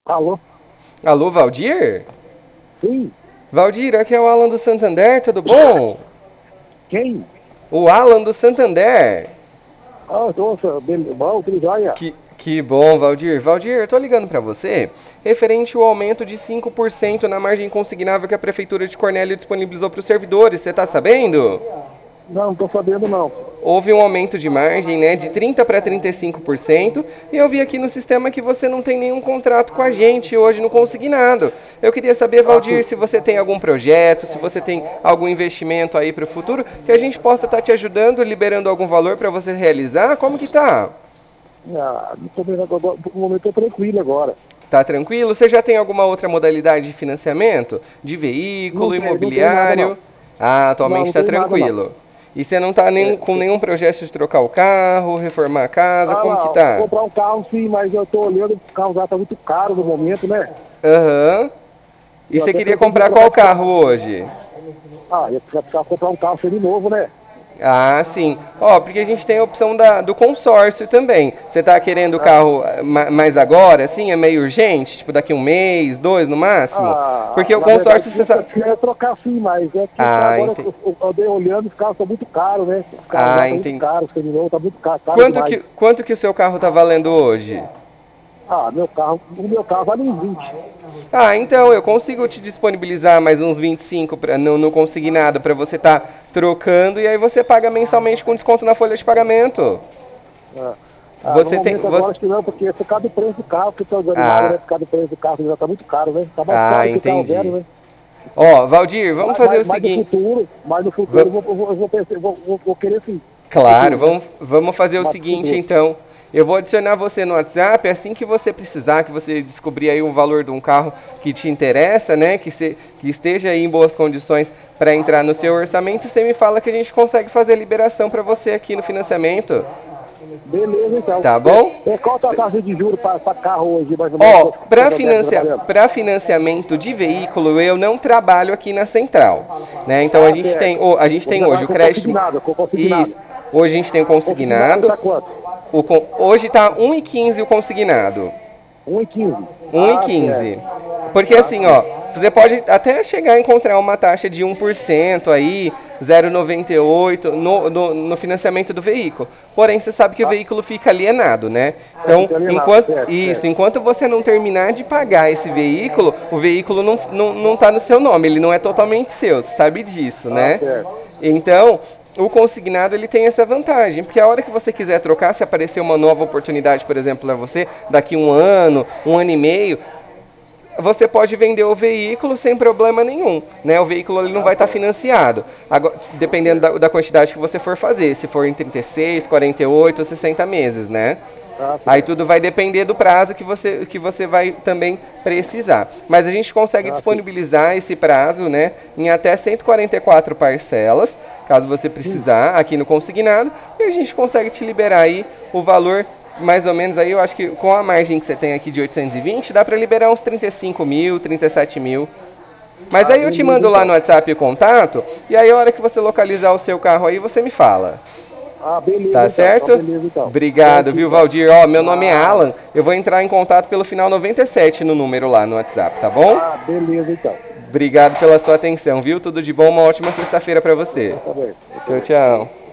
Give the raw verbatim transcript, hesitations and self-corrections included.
Alô? Alô, Valdir? Sim? Valdir, aqui é o Alan do Santander, tudo bom? Quem? O Alan do Santander. Ah, nossa, bem, bom, tudo jóia? Que, que bom, Valdir. Valdir, eu tô ligando pra você referente ao aumento de cinco por cento na margem consignável que a Prefeitura de Cornélio disponibilizou para os servidores, você tá sabendo? Não, não tô sabendo não. Houve um aumento de margem, né, de trinta para trinta e cinco por cento, e eu vi aqui no sistema que você não tem nenhum contrato com a gente hoje no consignado. Eu queria saber, Ah, Valdir, sim. se você tem algum projeto, se você tem algum investimento aí para o futuro, que a gente possa estar te ajudando, liberando algum valor para você realizar. Como que tá? Ah, não tô vendo agora, por um momento tô tranquilo agora. Tá tranquilo? Você já tem alguma outra modalidade de financiamento? De Não veículo, tem, não tem nada não. imobiliário? Ah, Não, atualmente não está tem nada não. tranquilo. E você não está nem, É, com nenhum projeto de trocar o carro, reformar a casa? ah, Como que não, tá? comprar um carro sim, mas eu tô olhando, o carro já tá muito caro no momento, né? Aham. E Eu você até queria pretendo comprar trocar qual de carro. carro hoje? Ah, eu precisava comprar um carro novo, né? Ah, sim. Ó, porque a gente tem a opção da, do consórcio também. Você tá querendo o Ah, carro eh, ma- mais agora, assim? É meio urgente? Tipo, daqui um mês, dois no máximo? Porque ah, o na verdade, consórcio, você eu sabe... queria trocar sim, mas é que Ah, agora entendi. eu, eu, eu andei olhando, os carros estão muito caros, né? Os carros já Ah, estão muito entendi. caros, o seminovo tá muito caro, caro Quanto demais. que, quanto que o seu carro tá valendo hoje? Ah, meu carro, o meu carro vale uns vinte. Ah, então eu consigo te disponibilizar mais uns vinte e cinco pra, no, no consignado para você estar tá trocando e aí você paga mensalmente com desconto na folha de pagamento. Ah, ah, no Você tem, momento agora você... acho que não, porque é por causa do preço do carro que estão desanimado, né? Ah, Por causa do preço do carro que já tá muito caro, né? Tá mais ah, caro que o carro entendi. zero, né? Ó, Valdir, vamos Mas, fazer o mas, mas no seguinte. futuro, mas no futuro eu Va- vou, eu vou, eu vou, pensar- eu vou, vou, vou querer sim, no Claro, futuro, né? vamos, vamos fazer o Mas no seguinte futuro. então. Eu vou adicionar você no WhatsApp assim que você precisar, que você descobrir aí o valor de um carro que te interessa, né? Que, se, que esteja aí em boas condições para entrar no seu orçamento. Você me fala que a gente consegue fazer a liberação para você aqui no financiamento. Beleza, então. Tá É, bom? é, qual tá a taxa de juros para carro hoje, mais ou menos, Ó, que o para Santander tá financia, trabalhando? para financiamento de veículo eu não trabalho aqui na central, né? Então a Ah, gente tem, certo. o- a gente Você tem trabalha hoje o com crédito. consignado, com consignado. Isso. Hoje a gente tem o Consignado consignado. tá quanto? O, hoje tá um e quinze o consignado. Um e quinze. Um e Ah, certo. quinze. Porque Ah, assim, sim. ó, você pode até chegar a encontrar uma taxa de um por cento aí, zero vírgula noventa e oito no, no, no financiamento do veículo. Porém, você sabe que o Ah, veículo fica alienado, né? é, Então, fica alienado, enquanto certo, isso, certo. enquanto você não terminar de pagar esse veículo, o veículo não, não, não tá no seu nome, ele não é totalmente seu, você sabe disso, Ah, né? certo. Então, o consignado ele tem essa vantagem, porque a hora que você quiser trocar, se aparecer uma nova oportunidade, por exemplo, para você, daqui um ano, um ano e meio, você pode vender o veículo sem problema nenhum, né? O veículo ele não Ah, vai estar certo. financiado, agora, dependendo Certo. da, da quantidade que você for fazer, se for em trinta e seis, quarenta e oito ou sessenta meses, né? Ah, Aí certo. tudo vai depender do prazo que você, que você vai também precisar. Mas a gente consegue Ah, sim. disponibilizar esse prazo, né, em até cento e quarenta e quatro parcelas, caso você Sim. precisar, aqui no consignado, e a gente consegue te liberar aí o valor mais ou menos aí, eu acho que com a margem que você tem aqui de oitocentos e vinte, dá para liberar uns trinta e cinco mil, trinta e sete mil. Mas Ah, aí eu te beleza, mando lá no então. WhatsApp o contato, e aí a hora que você localizar o seu carro aí, você me fala. Ah, beleza, Tá então. Então, certo? beleza, então. Obrigado, Certinho, viu, então. Valdir? Ó, meu nome é Nada. Alan. Eu vou entrar em contato pelo final noventa e sete no número lá no WhatsApp, tá bom? Ah, beleza, então. Obrigado pela sua atenção, viu? Tudo de bom, uma ótima sexta-feira pra você. Eu também. Eu Tchau, também. tchau.